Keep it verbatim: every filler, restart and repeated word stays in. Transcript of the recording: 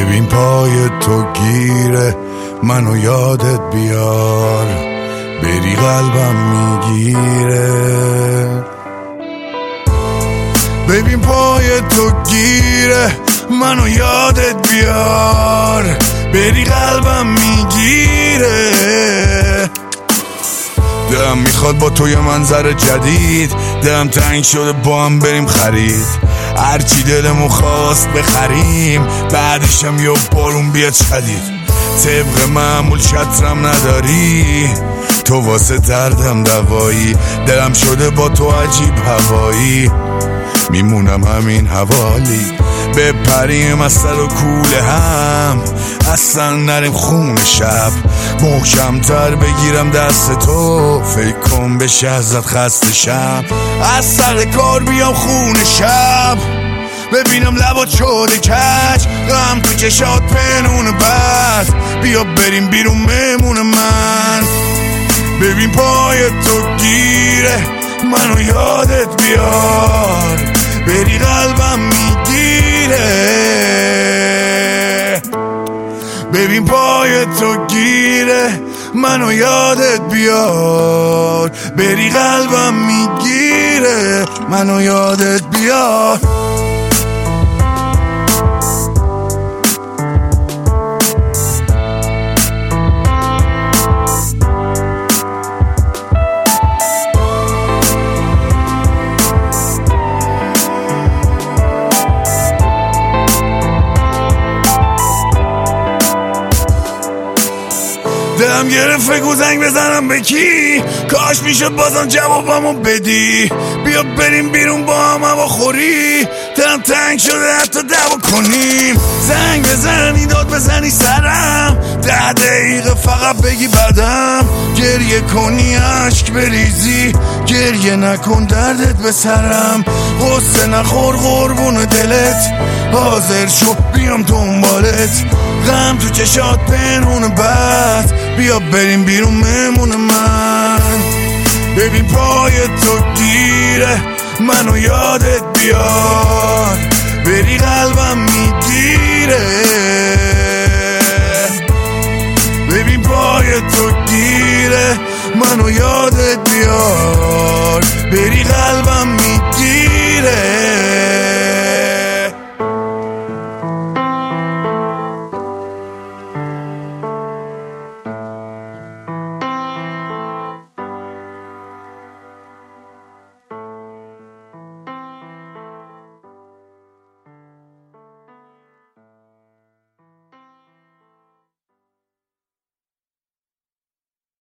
ببین پای تو گیره منو یادت بیار، بری قلبم میگیره. ببین پای تو گیره منو یادت بیار، بری قلبم میگیره. دلم میخواد با تو یه منظر جدید، دلم تنگ شده با هم بریم خرید، هرچی دلمو خواست بخریم، بعدشم یه بارون بیاد شدید. طبق معمول شطرم نداری، تو واسه دردم دوایی، دلم شده با تو عجیب هوایی، میمونم همین حوالی. بپریم از سر و کوله هم، اصلا نریم خون شب، محکمتر بگیرم دست تو، فکر کن بشه ازت خسته شم. از سر کار بیام خون شب، ببینم لبات شده کج، غم تو چشات پنون بد، بیا بریم بیرون مهمون من. ببین پای تو گیره منو یادت بیار، بری قلبم میگیره. ببین پای تو گیره منو یادت بیار، بری قلبم میگیره، منو یادت بیار. دلم گرفت فکر زنگ بزنم به کی، کاش میشد بازم جوابمو بدی، بیا بریم بیرون با هم هوا خوری، دلم تنگ شده حتی دعوا کنیم. زنگ بزنی داد بزنی سرم، ده دقیقه فقط بگی بعدم، گریه کنی عشق بریزی، گریه نکن دردت به سرم، غصه نخور قربون دلت، حاضر شو بیام دنبالت، غم تو چشات پنهون بد، بیا بریم بیرون مهمون من. ببین پای تو گیره منو یادت بیار، بری قلبم میگیره. ببین پای تو گیره منو یادت بیار، بری قلبم